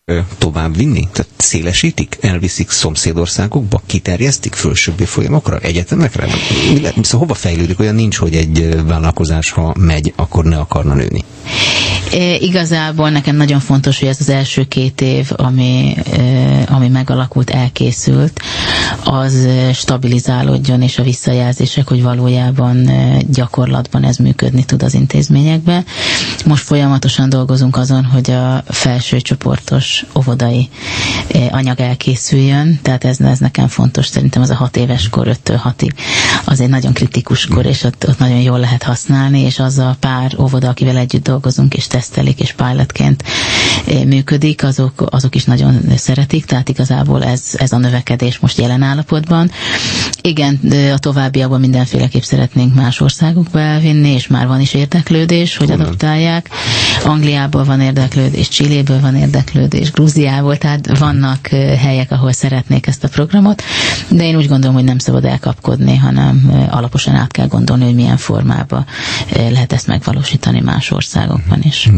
tovább vinni? Tehát szélesítik? Elviszik szomszédországokba? Kiterjesztik fölsőbbi folyamokra? Egyetemekre? Szóval hova fejlődik? Olyan nincs, hogy egy vállalkozás, ha megy, akkor ne akarna nőni. Igazából nekem nagyon fontos, hogy ez az első 2 év, ami megalakult, elkészült, az stabilizálódjon, és a visszajelzések, hogy valójában gyakorlatban ez működni tud az intézményekben. Most folyamatosan dolgozunk azon, hogy a felső csoportos óvodai anyag elkészüljön, tehát ez nekem fontos, szerintem az a 6 éves kor, 5-től 6-ig, az egy nagyon kritikus kor, és ott nagyon jól lehet használni, és az a pár óvoda, akivel együtt dolgozunk, és tesztelik, és pilotként működik, azok is nagyon szeretik, tehát igazából ez a növekedés most jelen állapotban. Igen, a továbbiakban mindenféleképp szeretnénk más országokba elvinni, és már van is érdeklődés, hogy adoptálják. Angliából van érdeklődés, Chiléből van érdeklődés, Grúziából, tehát vannak helyek, ahol szeretnék ezt a programot, de én úgy gondolom, hogy nem szabad elkapkodni, hanem alaposan át kell gondolni, hogy milyen formában lehet ezt megvalósítani más országokban is.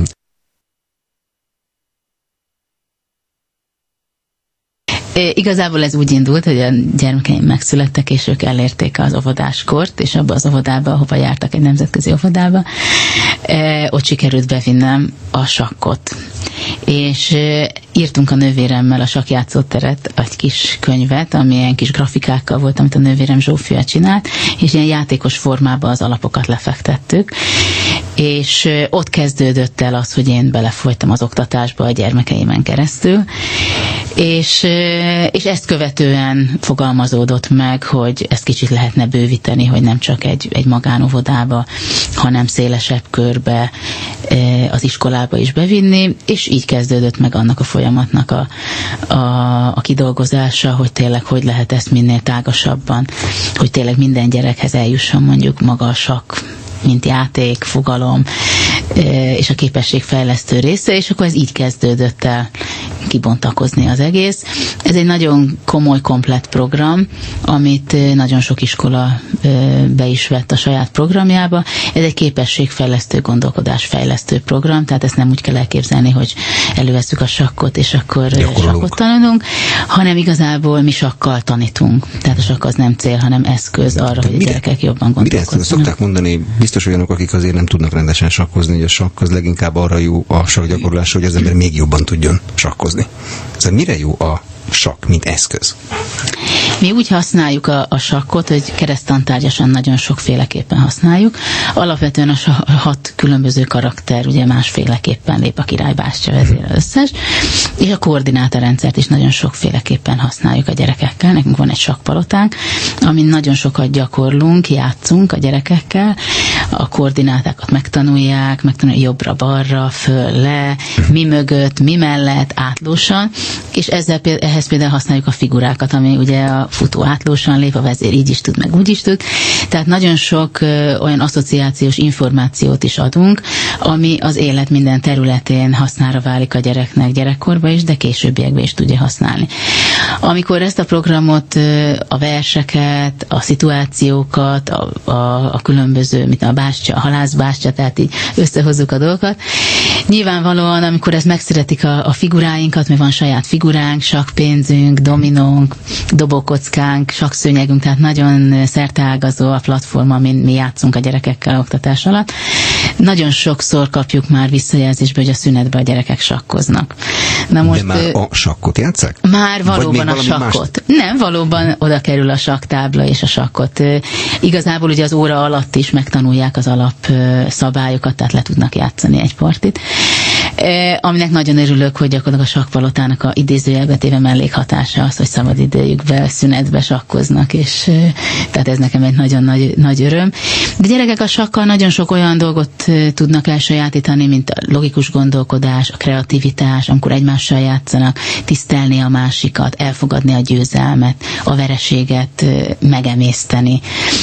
Igazából ez úgy indult, hogy a gyermekeim megszülettek, és ők elérték az óvodáskort, és abba az óvodába, ahova jártak, egy nemzetközi óvodába, ott sikerült bevinnem a sakkot. És írtunk a nővéremmel a sakkjátszóteret, egy kis könyvet, ami ilyen kis grafikákkal volt, amit a nővérem Zsófia csinált, és ilyen játékos formában az alapokat lefektettük. És ott kezdődött el az, hogy én belefolytam az oktatásba a gyermekeimen keresztül, és ezt követően fogalmazódott meg, hogy ezt kicsit lehetne bővíteni, hogy nem csak egy magánóvodába, hanem szélesebb körbe az iskolába is bevinni, és így kezdődött meg annak a folyamatnak a kidolgozása, hogy tényleg hogy lehet ezt minél tágasabban, hogy tényleg minden gyerekhez eljusson mondjuk maga a sakk, mint játék, fogalom, és a képességfejlesztő része, és akkor ez így kezdődött el kibontakozni az egész. Ez egy nagyon komoly, komplett program, amit nagyon sok iskola be is vett a saját programjába. Ez egy képességfejlesztő, gondolkodásfejlesztő program, tehát ezt nem úgy kell elképzelni, hogy elővesszük a sakkot, és akkor sakkot tanulunk, hanem igazából mi sakkal tanítunk. Tehát a sakk az nem cél, hanem eszköz arra, hogy a gyerekek jobban gondolkodjanak. Mire szokták mondani, biztos olyanok, akik azért nem tudnak rendesen sakkozni, hogy a sakk az leginkább arra jó a sakkgyakorlásra, hogy az ember még jobban tudjon sakkozni. Szóval mire jó a sakk, mint eszköz? Mi úgy használjuk a sakkot, hogy keresztantárgyasan nagyon sokféleképpen használjuk. Alapvetően a 6 különböző karakter ugye másféleképpen lép, a király, bástya, vezér, összes, és a koordinátorrendszert is nagyon sokféleképpen használjuk a gyerekekkel. Nekünk van egy sakkpalotánk, amin nagyon sokat gyakorlunk, játszunk a gyerekekkel, a koordinátákat megtanulják jobbra-balra, föl-le, mi mögött, mi mellett, átlósan, és ehhez például használjuk a figurákat, ami ugye a futó átlósan lép, a vezér így is tud, meg úgy is tud. Tehát nagyon sok olyan asszociációs információt is adunk, ami az élet minden területén hasznára válik a gyereknek gyerekkorban is, de későbbiekben is tudja használni. Amikor ezt a programot, a verseket, a szituációkat, a különböző, mint a bástya, a halászbástya, tehát így összehozzuk a dolgokat. Nyilvánvalóan, amikor ezt megszeretik a figuráinkat, mert van saját figuránk, sakkpénzünk, dominónk, dobókockánk, sakkszőnyegünk, tehát nagyon szerteágazó a platform, amin mi játszunk a gyerekekkel oktatás alatt. Nagyon sokszor kapjuk már visszajelzésbe, hogy a szünetben a gyerekek sakkoznak. Na most, de már a sakkot játsszák? Már valóban a sakkot. Más? Nem, valóban oda kerül a sakktábla és a sakkot. Igazából ugye az óra alatt is megtanulják az alapszabályokat, tehát le tudnak játszani egy partit. Aminek nagyon örülök, hogy gyakorlatilag a sakkpalotának a idézőjelbetéve mellékhatása az, hogy szabad idejükbe, szünetbe sakkoznak, és tehát ez nekem egy nagyon nagy öröm. De gyerekek a sakkal nagyon sok olyan dolgot tudnak elsajátítani, mint a logikus gondolkodás, a kreativitás, amikor egymással játszanak, tisztelni a másikat, elfogadni a győzelmet, a vereséget megemészteni.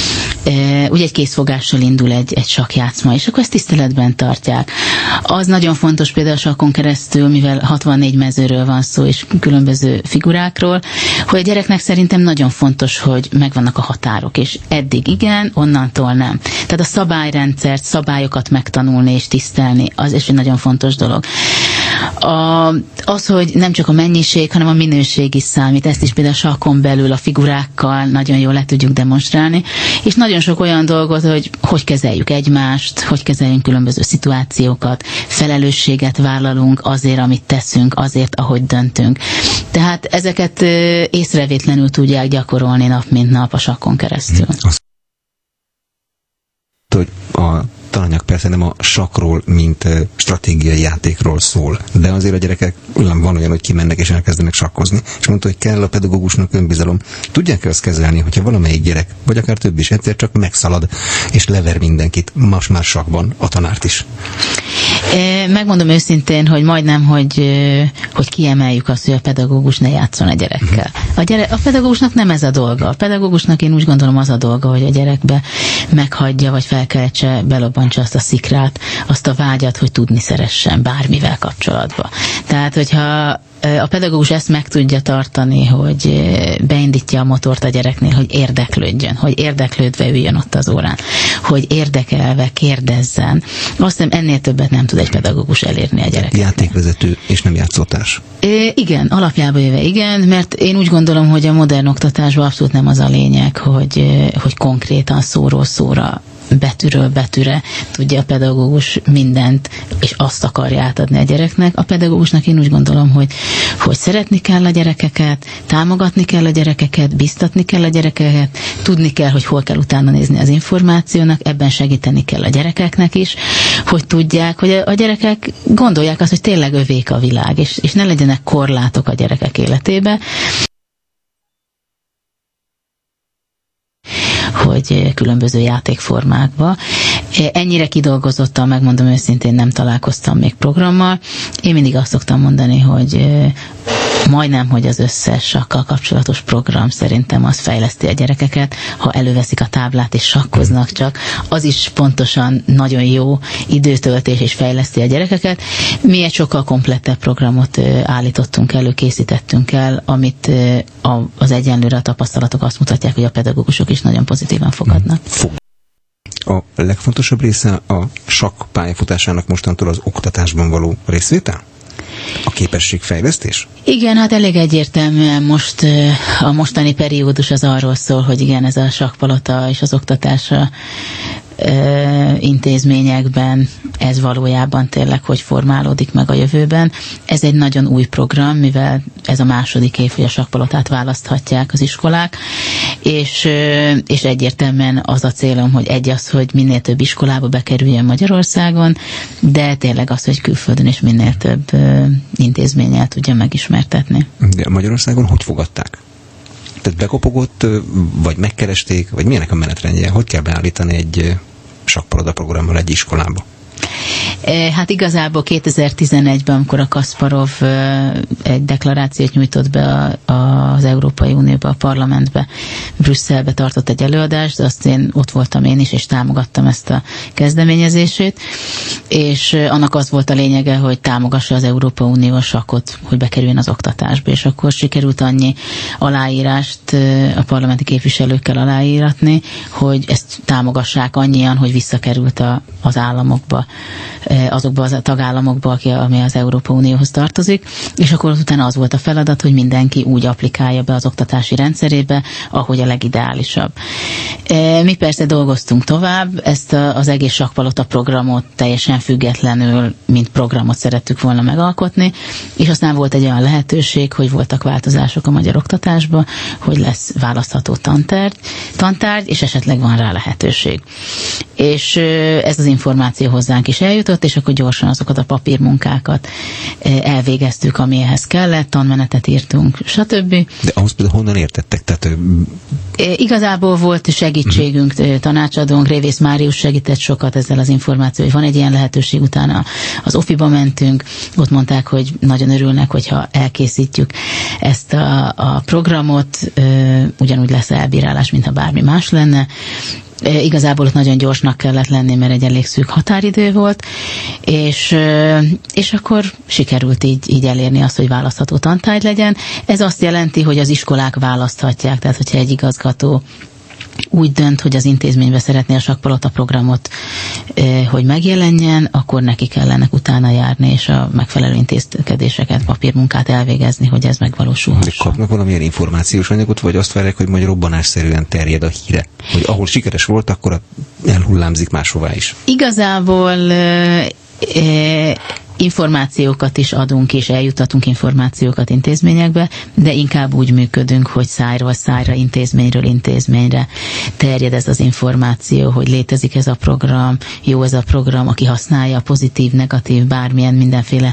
Ugye egy készfogással indul egy sakkjátszma, és akkor ezt tiszteletben tartják. Az nagyon fontos például a sakkon keresztül, mivel 64 mezőről van szó, és különböző figurákról, hogy a gyereknek szerintem nagyon fontos, hogy megvannak a határok, és eddig igen, onnantól nem. Tehát a szabályrendszert, szabályokat megtanulni és tisztelni, az is egy nagyon fontos dolog. Az, hogy nem csak a mennyiség, hanem a minőség is számít. Ezt is például a sakkon belül a figurákkal nagyon jól le tudjuk demonstrálni, és nagyon sok olyan dolgot, hogy kezeljük egymást, hogy kezeljünk különböző szituációkat, felelősséget vállalunk azért, amit teszünk, azért, ahogy döntünk. Tehát ezeket észrevétlenül tudják gyakorolni nap mint nap a sakkon keresztül. Hogy a tananyag persze nem a sakkról, mint stratégiai játékról szól, de azért a gyerekek van olyan, hogy kimennek és elkezdenek sakkozni, és mondta, hogy kell a pedagógusnak önbizalom. Tudják-e azt kezelni, hogyha valamelyik gyerek, vagy akár több is egyszer csak megszalad, és lever mindenkit, most már sakkban a tanárt is? Megmondom őszintén, hogy majdnem, hogy kiemeljük azt, hogy a pedagógus ne játszon a gyerekkel. A pedagógusnak nem ez a dolga. A pedagógusnak én úgy gondolom az a dolga, hogy a gyerekbe meghagyja, vagy felkeltse, belobbantsa azt a szikrát, azt a vágyat, hogy tudni szeressen bármivel kapcsolatban. Tehát, hogyha a pedagógus ezt meg tudja tartani, hogy beindítja a motort a gyereknél, hogy érdeklődjön, hogy érdeklődve üljön ott az órán, hogy érdekelve kérdezzen. Azt hiszem, ennél többet nem tud egy pedagógus elérni a gyerekeknek. Játékvezető és nem játszótárs. Igen, alapjába jöve igen, mert én úgy gondolom, hogy a modern oktatásban abszolút nem az a lényeg, hogy konkrétan szóról szóra, betűről betűre tudja a pedagógus mindent, és azt akarja átadni a gyereknek. A pedagógusnak én úgy gondolom, hogy szeretni kell a gyerekeket, támogatni kell a gyerekeket, biztatni kell a gyerekeket, tudni kell, hogy hol kell utána nézni az információnak, ebben segíteni kell a gyerekeknek is, hogy tudják, hogy a gyerekek gondolják azt, hogy tényleg övék a világ, és ne legyenek korlátok a gyerekek életébe, hogy különböző játékformákba. Ennyire kidolgozottan, megmondom őszintén, nem találkoztam még programmal. Én mindig azt szoktam mondani, hogy majdnem, hogy az összes sakkal kapcsolatos program szerintem az fejleszti a gyerekeket, ha előveszik a táblát és sakkoznak csak, az is pontosan nagyon jó időtöltés és fejleszti a gyerekeket. Mi egy sokkal komplettebb programot állítottunk elő, készítettünk el, amit az egyenlőre a tapasztalatok azt mutatják, hogy a pedagógusok is nagyon pozitívan fogadnak. A legfontosabb része a sakk pályafutásának mostantól az oktatásban való részvétel? A képességfejlesztés? Igen, hát elég egyértelműen most a mostani periódus az arról szól, hogy igen, ez a sakkpalota és az oktatása intézményekben ez valójában tényleg hogy formálódik meg a jövőben. Ez egy nagyon új program, mivel ez a második év, hogy a sakkpalotát választhatják az iskolák, és egyértelműen az a célom, hogy hogy minél több iskolába bekerüljön Magyarországon, de tényleg az, hogy külföldön is minél több intézménnyel tudja megismertetni. De Magyarországon hogy fogadták? Tehát bekopogott, vagy megkeresték, vagy milyenek a menetrendje? Hogy kell beállítani egy sakkpaloda programmal egy iskolába? Hát igazából 2011-ben, amikor a Kasparov egy deklarációt nyújtott be az Európai Unióba, a parlamentbe, Brüsszelbe tartott egy előadást, azt ott voltam én is, és támogattam ezt a kezdeményezését, és annak az volt a lényege, hogy támogassa az Európai Unió a sakkot, hogy bekerüljön az oktatásba, és akkor sikerült annyi aláírást a parlamenti képviselőkkel aláíratni, hogy ezt támogassák annyian, hogy visszakerült az államokba, azokba a tagállamokba, ami az Európai Unióhoz tartozik, és akkor utána az volt a feladat, hogy mindenki úgy applikálja be az oktatási rendszerébe, ahogy a legideálisabb. Mi persze dolgoztunk tovább, ezt az egész sakkpalota programot teljesen függetlenül, mint programot szerettük volna megalkotni, és aztán volt egy olyan lehetőség, hogy voltak változások a magyar oktatásban, hogy lesz választható tantárgy, és esetleg van rá lehetőség. És ez az információ hozzánk is eljutott, és akkor gyorsan azokat a papírmunkákat elvégeztük, ami ehhez kellett, tanmenetet írtunk, stb. De ahhoz például honnan értettek? Tehát, igazából volt segítségünk, tanácsadónk, Révész Márius segített sokat ezzel az információval, hogy van egy ilyen lehetőség, utána az OFI-ba mentünk, ott mondták, hogy nagyon örülnek, hogyha elkészítjük ezt a programot, ugyanúgy lesz elbírálás, mintha bármi más lenne. Igazából ott nagyon gyorsnak kellett lenni, mert egy elég szűk határidő volt, és akkor sikerült így elérni azt, hogy választható tantárgy legyen. Ez azt jelenti, hogy az iskolák választhatják, tehát hogyha egy igazgató úgy dönt, hogy az intézménybe szeretné a sakkpalota programot, hogy megjelenjen, akkor neki kellene utána járni, és a megfelelő intézkedéseket, papírmunkát elvégezni, hogy ez megvalósulhasson. Kapnak valamilyen információs anyagot, vagy azt várják, hogy majd robbanásszerűen terjed a híre? Hogy ahol sikeres volt, akkor elhullámzik máshová is. Igazából információkat is adunk, és eljutatunk információkat intézményekbe, de inkább úgy működünk, hogy szájról szájra, intézményről intézményre terjed ez az információ, hogy létezik ez a program, jó ez a program, aki használja, pozitív, negatív, bármilyen mindenféle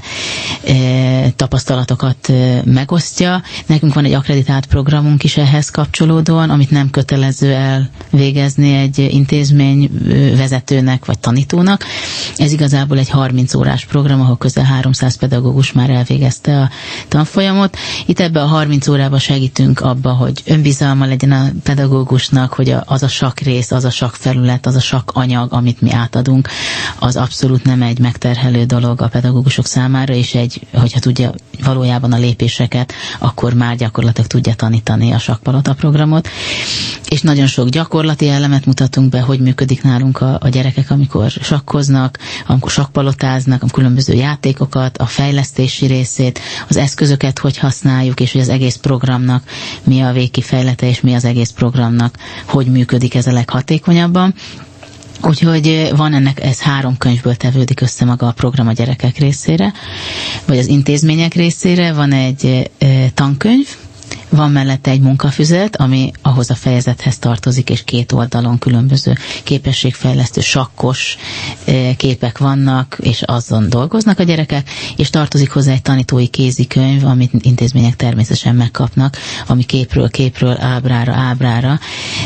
tapasztalatokat megosztja. Nekünk van egy akkreditált programunk is ehhez kapcsolódóan, amit nem kötelező elvégezni egy intézmény vezetőnek vagy tanítónak. Ez igazából egy 30 órás program, ahol közel 300 pedagógus már elvégezte a tanfolyamot. Itt ebben a 30 órában segítünk abba, hogy önbizalma legyen a pedagógusnak, hogy az a sakkrész, az a sakkfelület, az a sakkanyag, amit mi átadunk, az abszolút nem egy megterhelő dolog a pedagógusok számára, és hogyha tudja valójában a lépéseket, akkor már gyakorlatilag tudja tanítani a sakkpalota programot. És nagyon sok gyakorlati elemet mutatunk be, hogy működik nálunk a gyerekek, amikor sakkoznak, amikor sakkpalotáznak, a különböző játékokat, a fejlesztési részét, az eszközöket hogy használjuk, és hogy az egész programnak mi a végkifejlete, és mi az egész programnak, hogy működik ez a leghatékonyabban. Úgyhogy van ez 3 könyvből tevődik össze maga a program a gyerekek részére, vagy az intézmények részére. Van egy tankönyv, van mellette egy munkafüzet, ami ahhoz a fejezethez tartozik, és 2 oldalon különböző képességfejlesztő sakkos képek vannak, és azon dolgoznak a gyerekek, és tartozik hozzá egy tanítói kézikönyv, amit intézmények természetesen megkapnak, ami képről ábrára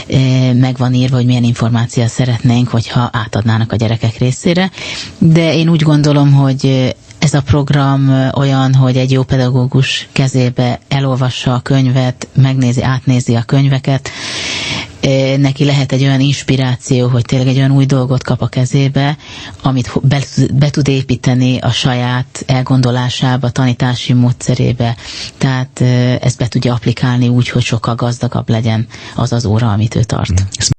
meg van írva, hogy milyen információt szeretnénk, hogyha átadnának a gyerekek részére. De én úgy gondolom, hogy ez a program olyan, hogy egy jó pedagógus kezébe elolvassa a könyvet, megnézi, átnézi a könyveket, neki lehet egy olyan inspiráció, hogy tényleg egy olyan új dolgot kap a kezébe, amit be tud építeni a saját elgondolásába, tanítási módszerébe. Tehát ezt be tudja applikálni úgy, hogy sokkal gazdagabb legyen az az óra, amit ő tart.